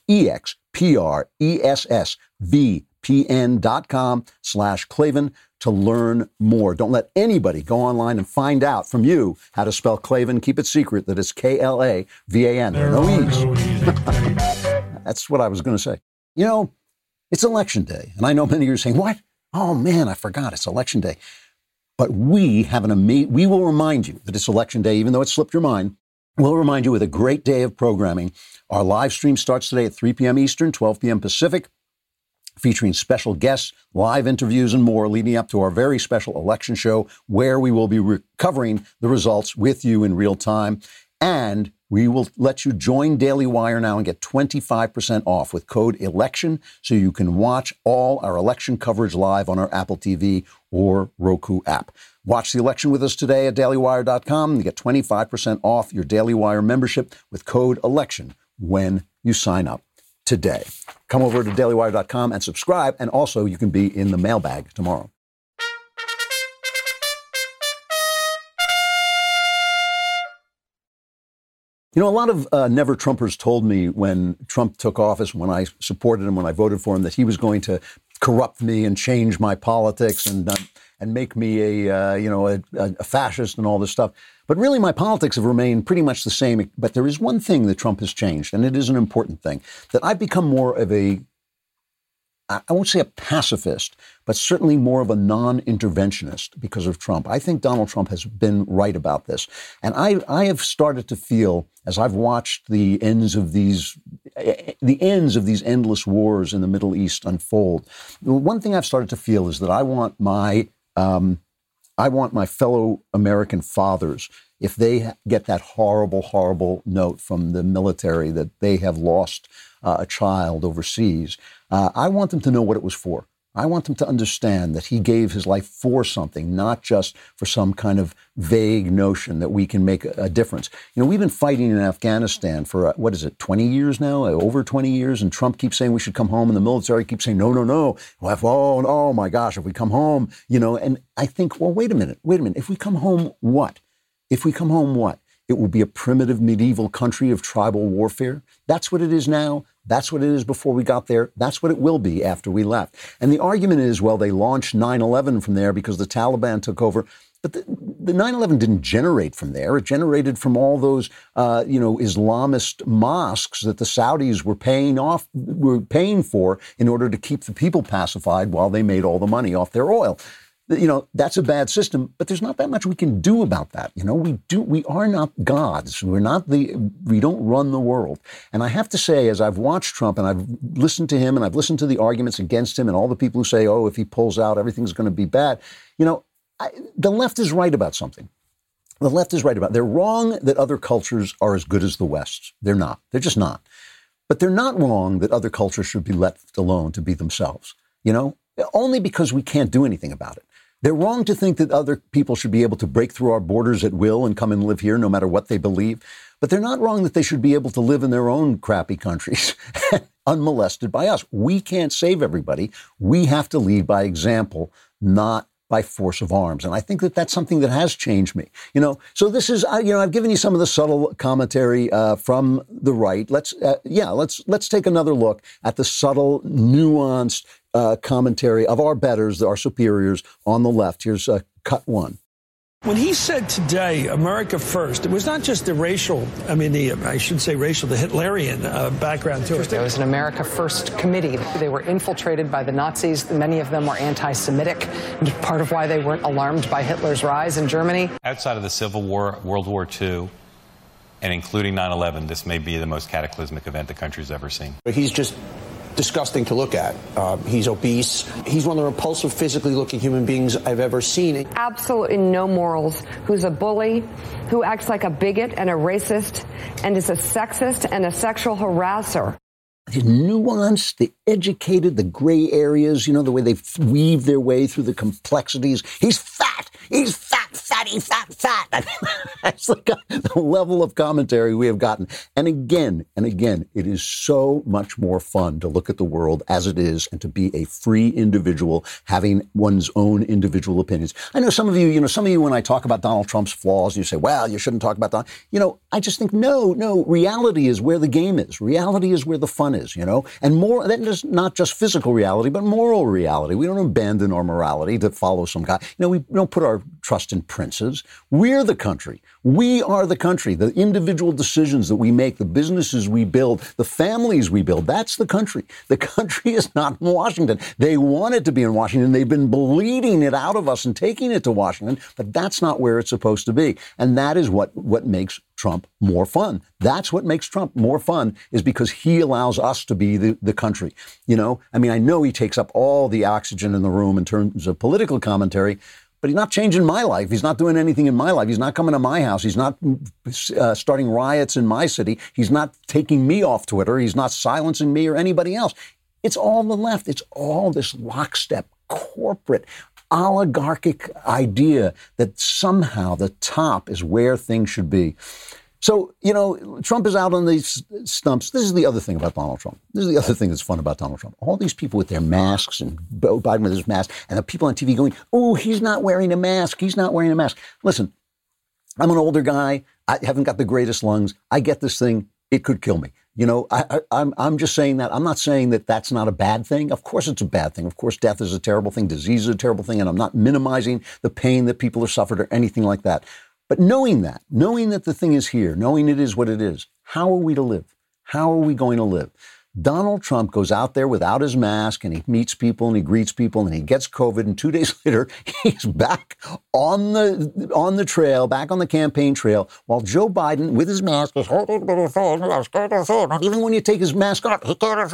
E-X-P-R-E-S-S-V-P-N.com slash Klavan to learn more. Don't let anybody go online and find out from you how to spell Klavan. Keep it secret that it's K L A V A N. No E's. That's what I was going to say. You know, it's election day. And I know many of you are saying, what? Oh, man, I forgot. It's election day. But we have an amazing, we will remind you that it's election day, even though it slipped your mind. We'll remind you with a great day of programming. Our live stream starts today at three p.m. Eastern, twelve p.m. Pacific. featuring special guests, live interviews, and more leading up to our very special election show where we will be re- covering the results with you in real time. And we will let you join Daily Wire now and get twenty-five percent off with code ELECTION so you can watch all our election coverage live on our Apple T V or Roku app. Watch the election with us today at daily wire dot com and get twenty-five percent off your Daily Wire membership with code ELECTION when you sign up today. Come over to daily wire dot com and subscribe, and also you can be in the mailbag tomorrow. You know, a lot of uh, never Trumpers told me when Trump took office, when I supported him, when I voted for him, that he was going to corrupt me and change my politics and uh, and make me a uh, you know a, a fascist and all this stuff. But really, my politics have remained pretty much the same. But there is one thing that Trump has changed, and it is an important thing, that I've become more of a, I won't say a pacifist, but certainly more of a non-interventionist because of Trump. I think Donald Trump has been right about this. And I, I have started to feel, as I've watched the ends of these, the ends of these endless wars in the Middle East unfold, one thing I've started to feel is that I want my, um, I want my fellow American fathers, if they get that horrible, horrible note from the military that they have lost uh, a child overseas, uh, I want them to know what it was for. I want them to understand that he gave his life for something, not just for some kind of vague notion that we can make a, a difference. You know, we've been fighting in Afghanistan for, uh, what is it, twenty years now, uh, over twenty years, and Trump keeps saying we should come home, and the military keeps saying, no, no, no. Well, if, oh, oh, my gosh, if we come home, you know, and I think, well, wait a minute, wait a minute. If we come home, what? If we come home, what? It will be a primitive medieval country of tribal warfare. That's what it is now. That's what it is before we got there. That's what it will be after we left. And the argument is, well, they launched nine eleven from there because the Taliban took over. But the, the nine eleven didn't generate from there. It generated from all those, uh, you know, Islamist mosques that the Saudis were paying off, were paying for in order to keep the people pacified while they made all the money off their oil. You know, that's a bad system, but there's not that much we can do about that. You know, we do, we are not gods. We're not the, we don't run the world. And I have to say, as I've watched Trump and I've listened to him and I've listened to the arguments against him and all the people who say, oh, if he pulls out, everything's going to be bad. You know, I, the left is right about something. The left is right about, they're wrong that other cultures are as good as the West. They're not. They're just not. But they're not wrong that other cultures should be left alone to be themselves. You know, only because we can't do anything about it. They're wrong to think that other people should be able to break through our borders at will and come and live here no matter what they believe. But they're not wrong that they should be able to live in their own crappy countries unmolested by us. We can't save everybody. We have to lead by example, not by force of arms. And I think that that's something that has changed me. You know, so this is, you know, I've given you some of the subtle commentary uh, from the right. Let's, uh, yeah, let's let's take another look at the subtle, nuanced uh, commentary of our betters, our superiors on the left. Here's uh, cut one. When he said today, America first, it was not just the racial, I mean, the, I should say racial, the Hitlerian uh, background to it. It was an America First committee. They were infiltrated by the Nazis. Many of them were anti-Semitic, and part of why they weren't alarmed by Hitler's rise in Germany. Outside of the Civil War, World War Two, and including nine eleven, this may be the most cataclysmic event the country's ever seen. He's just disgusting to look at. Uh, he's obese. He's one of the repulsive, physically looking human beings I've ever seen. Absolutely no morals. Who's a bully, who acts like a bigot and a racist, and is a sexist and a sexual harasser. The nuance, the educated, the gray areas, you know, the way they weave their way through the complexities. He's fat. He's fat, fatty, fat, fat. I mean, that's like a, the level of commentary we have gotten. And again, and again, it is so much more fun to look at the world as it is and to be a free individual having one's own individual opinions. I know some of you, you know, some of you, when I talk about Donald Trump's flaws, you say, well, you shouldn't talk about Donald. You know, I just think, no, no, reality is where the game is. Reality is where the fun is, you know, and more, that is not just physical reality, but moral reality. We don't abandon our morality to follow some guy. You know, we don't put our trust in princes. We're the country. We are the country. The individual decisions that we make, the businesses we build, the families we build, that's the country. The country is not in Washington. They want it to be in Washington. They've been bleeding it out of us and taking it to Washington, but that's not where it's supposed to be. And that is what, what makes Trump more fun. That's what makes Trump more fun, is because he allows us to be the, the country. You know, I mean, I know he takes up all the oxygen in the room in terms of political commentary, but he's not changing my life. He's not doing anything in my life. He's not coming to my house. He's not uh, starting riots in my city. He's not taking me off Twitter. He's not silencing me or anybody else. It's all the left. It's all this lockstep, corporate, oligarchic idea that somehow the top is where things should be. So, you know, Trump is out on these stumps. This is the other thing about Donald Trump. This is the other thing that's fun about Donald Trump. All these people with their masks, and Biden with his mask, and the people on T V going, oh, he's not wearing a mask. He's not wearing a mask. Listen, I'm an older guy. I haven't got the greatest lungs. I get this thing. It could kill me. You know, I, I, I'm, I'm just saying that. I'm not saying that that's not a bad thing. Of course it's a bad thing. Of course death is a terrible thing. Disease is a terrible thing. And I'm not minimizing the pain that people have suffered or anything like that. But knowing that, knowing that the thing is here, knowing it is what it is, how are we to live? How are we going to live? Donald Trump goes out there without his mask, and he meets people and he greets people and he gets COVID, and two days later he's back on the on the trail, back on the campaign trail, while Joe Biden with his mask is holding the phone. Even when you take his mask off, he can't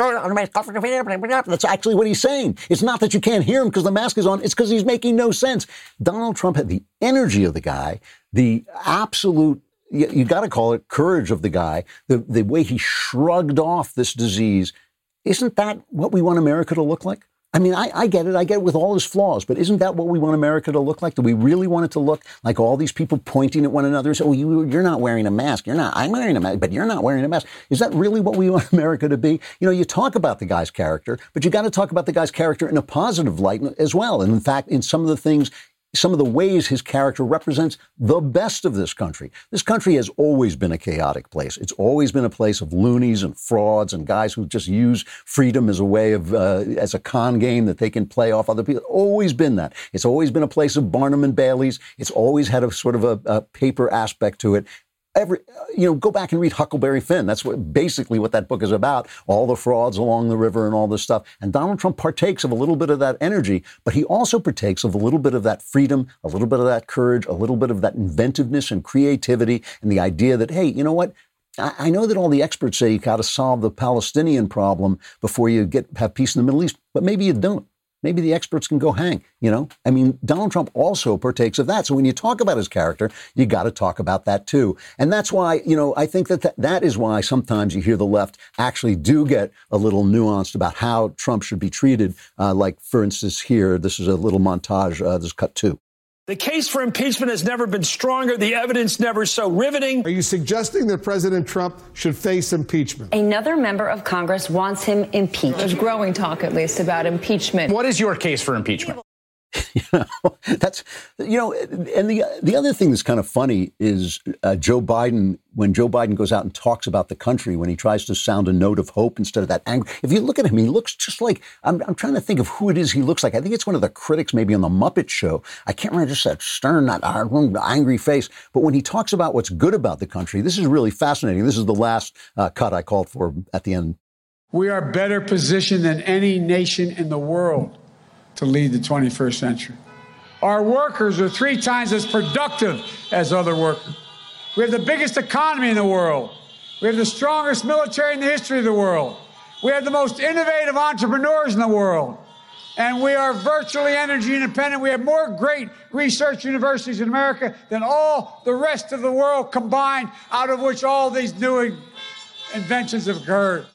off. That's actually what he's saying. It's not that you can't hear him because the mask is on. It's because he's making no sense. Donald Trump had the energy of the guy, the absolute, you, you got to call it courage of the guy, the, the way he shrugged off this disease. Isn't that what we want America to look like? I mean, I, I get it. I get it with all his flaws, but isn't that what we want America to look like? Do we really want it to look like all these people pointing at one another and say, oh, you, you're not wearing a mask. You're not. I'm wearing a mask, but you're not wearing a mask. Is that really what we want America to be? You know, you talk about the guy's character, but you got to talk about the guy's character in a positive light as well. And in fact, in some of the things, some of the ways his character represents the best of this country. This country has always been a chaotic place. It's always been a place of loonies and frauds and guys who just use freedom as a way of, uh, as a con game that they can play off other people. Always been that. It's always been a place of Barnum and Bailey's. It's always had a sort of a, a paper aspect to it. Every, you know, go back and read Huckleberry Finn. That's what basically what that book is about. All the frauds along the river and all this stuff. And Donald Trump partakes of a little bit of that energy, but he also partakes of a little bit of that freedom, a little bit of that courage, a little bit of that inventiveness and creativity, and the idea that, hey, you know what? I, I know that all the experts say you got to solve the Palestinian problem before you get have peace in the Middle East, but maybe you don't. Maybe the experts can go hang, you know? I mean, Donald Trump also partakes of that. So when you talk about his character, you got to talk about that too. And that's why, you know, I think that th- that is why sometimes you hear the left actually do get a little nuanced about how Trump should be treated. Uh, like, for instance, here, this is a little montage. Uh, this is cut two. The case for impeachment has never been stronger. The evidence never so riveting. Are you suggesting that President Trump should face impeachment? Another member of Congress wants him impeached. There's growing talk, at least, about impeachment. What is your case for impeachment? You know, that's, you know, and the the other thing that's kind of funny is uh, Joe Biden, when Joe Biden goes out and talks about the country, when he tries to sound a note of hope instead of that anger. If you look at him, he looks just like, I'm, I'm trying to think of who it is he looks like. I think it's one of the critics maybe on the Muppet Show. I can't remember, just that stern, that angry face. But when he talks about what's good about the country, this is really fascinating. This is the last uh, cut I called for at the end. We are better positioned than any nation in the world to lead the twenty-first century. Our workers are three times as productive as other workers. We have the biggest economy in the world. We have the strongest military in the history of the world. We have the most innovative entrepreneurs in the world. And we are virtually energy independent. We have more great research universities in America than all the rest of the world combined, out of which all these new inventions have occurred.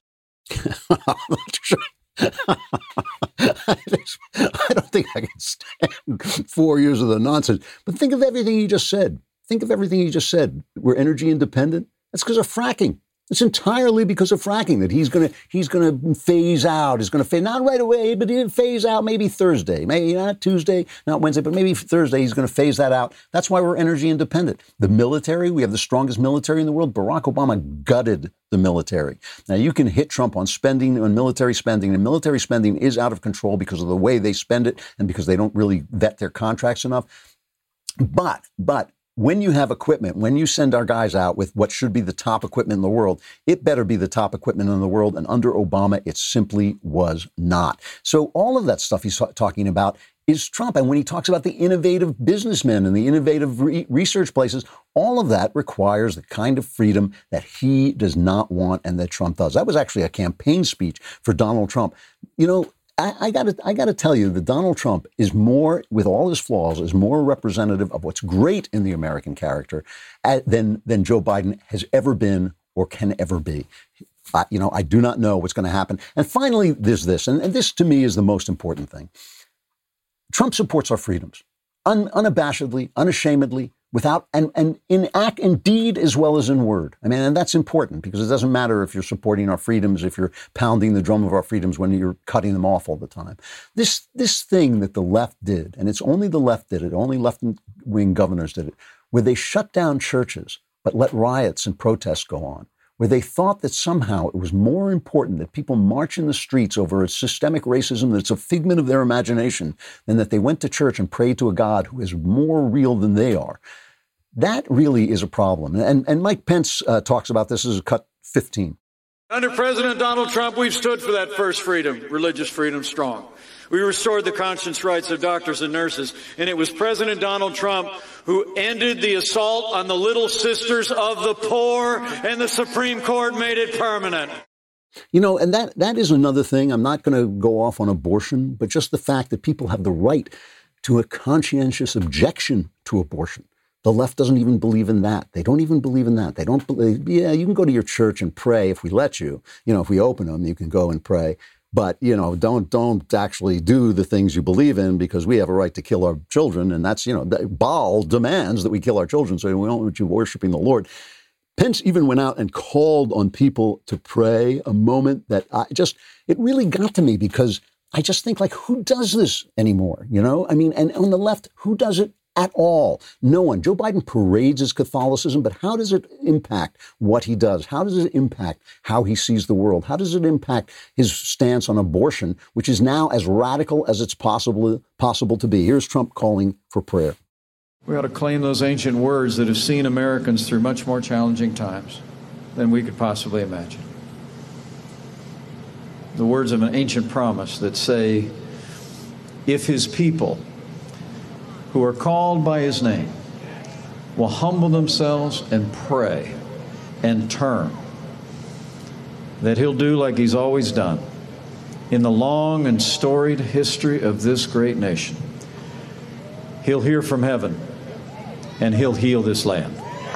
I don't think I can stand four years of the nonsense. But think of everything he just said. Think of everything he just said. We're energy independent. That's because of fracking. It's entirely because of fracking that he's going to he's going to phase out. He's going to phase, not right away, but he'll phase out maybe Thursday, maybe not Tuesday, not Wednesday, but maybe Thursday. He's going to phase that out. That's why we're energy independent. The military, we have the strongest military in the world. Barack Obama gutted the military. Now, you can hit Trump on spending, on military spending, and military spending is out of control because of the way they spend it and because they don't really vet their contracts enough. But, but when you have equipment, when you send our guys out with what should be the top equipment in the world, it better be the top equipment in the world. And under Obama, it simply was not. So all of that stuff he's talking about is Trump. And when he talks about the innovative businessmen and the innovative re- research places, all of that requires the kind of freedom that he does not want and that Trump does. That was actually a campaign speech for Donald Trump. You know, I, I gotta, I gotta tell you that Donald Trump is more, with all his flaws, is more representative of what's great in the American character uh, than, than Joe Biden has ever been or can ever be. Uh, you know, I do not know what's going to happen. And finally, there's this, and, and this to me is the most important thing. Trump supports our freedoms, un, unabashedly, unashamedly, without, and, and in act, in deed as well as in word. I mean, and that's important because it doesn't matter if you're supporting our freedoms, if you're pounding the drum of our freedoms when you're cutting them off all the time. This, this thing that the left did, and it's only the left did it, only left-wing governors did it, where they shut down churches but let riots and protests go on, where they thought that somehow it was more important that people march in the streets over a systemic racism that's a figment of their imagination than that they went to church and prayed to a God who is more real than they are. That really is a problem. And, and Mike Pence uh, talks about this as cut fifteen. Under President Donald Trump, we've stood for that first freedom, religious freedom, strong. We restored the conscience rights of doctors and nurses, and it was President Donald Trump who ended the assault on the little sisters of the poor, and the Supreme Court made it permanent. You know, and that that is another thing. I'm not going to go off on abortion, but just the fact that people have the right to a conscientious objection to abortion. The left doesn't even believe in that. They don't even believe in that. They don't believe, yeah, you can go to your church and pray if we let you. You know, if we open them, you can go and pray. But, you know, don't don't actually do the things you believe in because we have a right to kill our children. And that's, you know, Baal demands that we kill our children, so we don't want you worshiping the Lord. Pence even went out and called on people to pray, a moment that I just, it really got to me because I just think, like, who does this anymore? You know, I mean, and on the left, who does it at all? No one. Joe Biden parades his Catholicism, but how does it impact what he does? How does it impact how he sees the world? How does it impact his stance on abortion, which is now as radical as it's possible, possible to be? Here's Trump calling for prayer. We ought to claim those ancient words that have seen Americans through much more challenging times than we could possibly imagine. The words of an ancient promise that say, if his people who are called by his name will humble themselves and pray and turn, that he'll do like he's always done in the long and storied history of this great nation. He'll hear from heaven and he'll heal this land.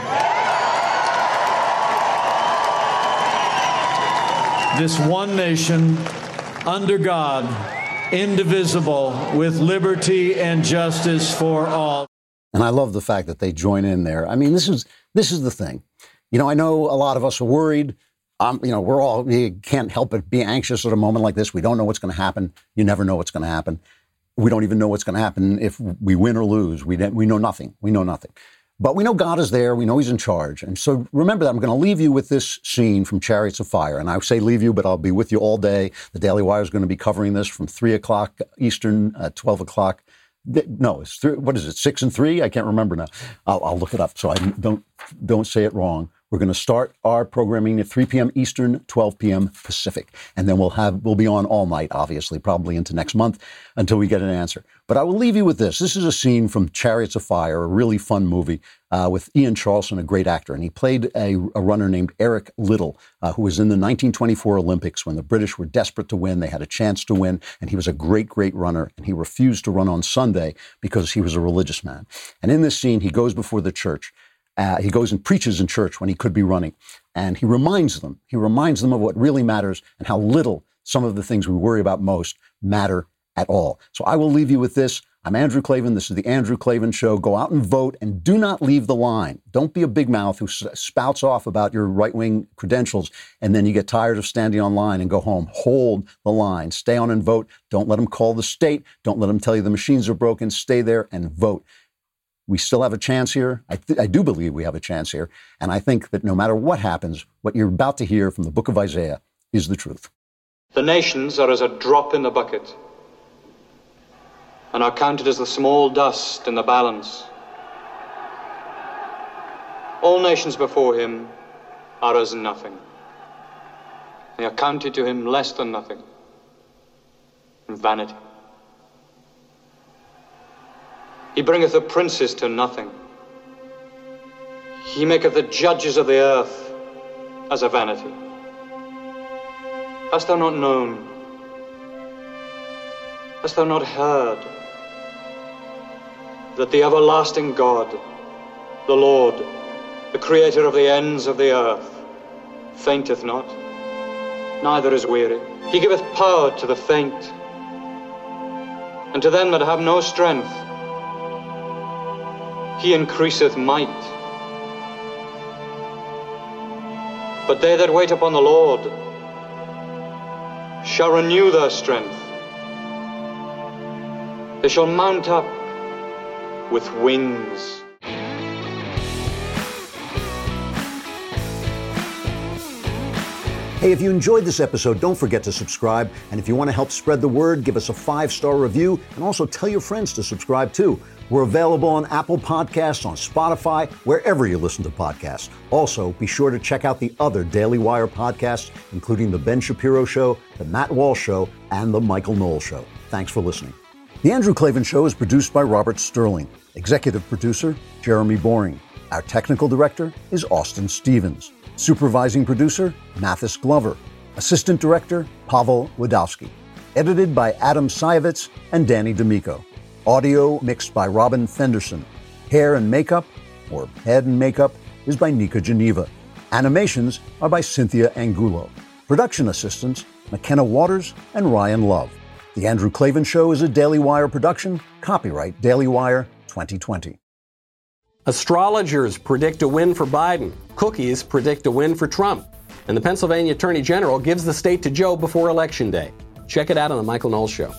This one nation under God, indivisible, with liberty and justice for all. And I love the fact that they join in there. I mean, this is this is the thing. You know, I know a lot of us are worried. Um, you know, we're all, we can't help but be anxious at a moment like this. We don't know what's going to happen. You never know what's going to happen. We don't even know what's going to happen if we win or lose. We we know nothing. We know nothing. But we know God is there. We know he's in charge. And so remember that I'm going to leave you with this scene from Chariots of Fire. And I say leave you, but I'll be with you all day. The Daily Wire is going to be covering this from three o'clock Eastern, uh, twelve o'clock. No, it's three, what is it, six and three? I can't remember now. I'll, I'll look it up so I don't don't say it wrong. We're going to start our programming at three p.m. Eastern, twelve p.m. Pacific. And then we'll have we'll be on all night, obviously, probably into next month until we get an answer. But I will leave you with this. This is a scene from Chariots of Fire, a really fun movie uh, with Ian Charleston, a great actor. And he played a, a runner named Eric Liddell, uh, who was in the nineteen twenty-four Olympics when the British were desperate to win. They had a chance to win. And he was a great, great runner. And he refused to run on Sunday because he was a religious man. And in this scene, he goes before the church. Uh, he goes and preaches in church when he could be running. And he reminds them, he reminds them of what really matters and how little some of the things we worry about most matter at all. So I will leave you with this. I'm Andrew Klavan. This is the Andrew Klavan Show. Go out and vote and do not leave the line. Don't be a big mouth who spouts off about your right-wing credentials and then you get tired of standing on line and go home. Hold the line. Stay on and vote. Don't let them call the state. Don't let them tell you the machines are broken. Stay there and vote. We still have a chance here. I, th- I do believe we have a chance here. And I think that no matter what happens, what you're about to hear from the book of Isaiah is the truth. The nations are as a drop in the bucket and are counted as the small dust in the balance All nations before him are as nothing. They are counted to him less than nothing. Vanity. He bringeth the princes to nothing. He maketh the judges of the earth as a vanity. Hast thou not known? Hast thou not heard that the everlasting God, the Lord, the creator of the ends of the earth, fainteth not, neither is weary. He giveth power to the faint, and to them that have no strength he increaseth might. But they that wait upon the Lord shall renew their strength. They shall mount up with wings. Hey, if you enjoyed this episode, don't forget to subscribe. And if you want to help spread the word, give us a five-star review and also tell your friends to subscribe too. We're available on Apple Podcasts, on Spotify, wherever you listen to podcasts. Also, be sure to check out the other Daily Wire podcasts, including The Ben Shapiro Show, The Matt Walsh Show, and The Michael Knowles Show. Thanks for listening. The Andrew Klavan Show is produced by Robert Sterling. Executive producer, Jeremy Boring. Our technical director is Austin Stevens. Supervising producer, Mathis Glover. Assistant director, Pavel Wadowski. Edited by Adam Sayevitz and Danny D'Amico. Audio mixed by Robin Fenderson. Hair and makeup, or head and makeup, is by Nika Geneva. Animations are by Cynthia Angulo. Production assistants, McKenna Waters and Ryan Love. The Andrew Klavan Show is a Daily Wire production. Copyright Daily Wire twenty twenty. Astrologers predict a win for Biden. Cookies predict a win for Trump. And the Pennsylvania Attorney General gives the state to Joe before Election Day. Check it out on The Michael Knowles Show.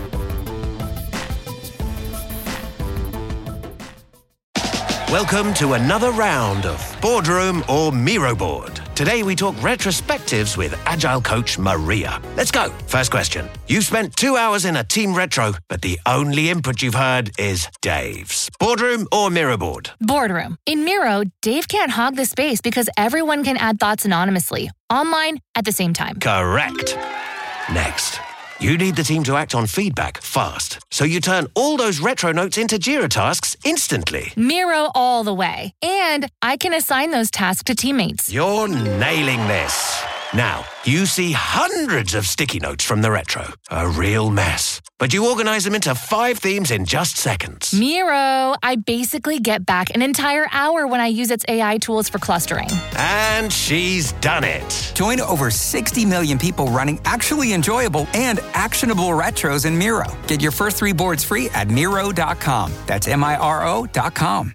Welcome to another round of Boardroom or Miro Board. Today we talk retrospectives with Agile coach Maria. Let's go. First question. You've spent two hours in a team retro, but the only input you've heard is Dave's. Boardroom or Miro Board? Boardroom. In Miro, Dave can't hog the space because everyone can add thoughts anonymously, online, at the same time. Correct. Next. You need the team to act on feedback fast, so you turn all those retro notes into Jira tasks instantly. Miro all the way. And I can assign those tasks to teammates. You're nailing this. Now, you see hundreds of sticky notes from the retro. A real mess. But you organize them into five themes in just seconds. Miro, I basically get back an entire hour when I use its A I tools for clustering. And she's done it. Join over sixty million people running actually enjoyable and actionable retros in Miro. Get your first three boards free at Miro dot com. That's M I R O dot com.